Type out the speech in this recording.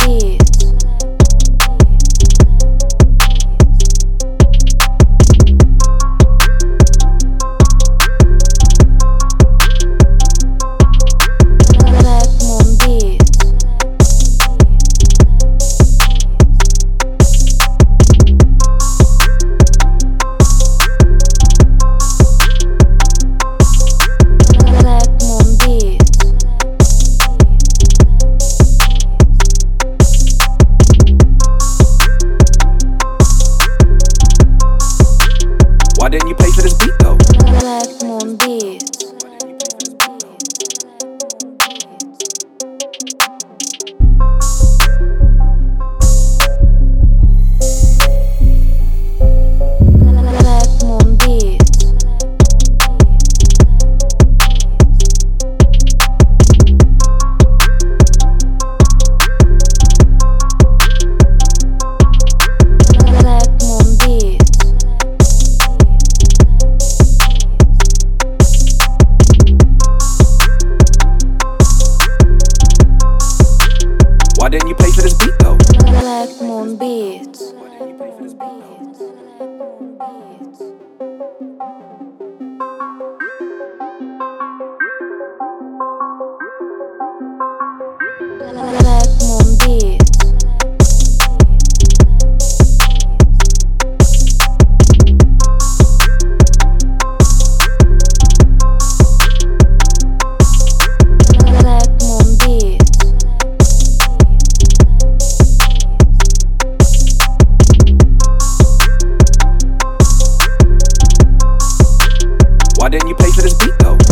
Why didn't you pay for this beat though? Black Moon Beats. Black Moon Beats. Black Moon Beats. Why didn't you pay for this beat though? Black Moon Beats. Black Moon Beats. Black Moon Beats. Why didn't you pay for this beat though?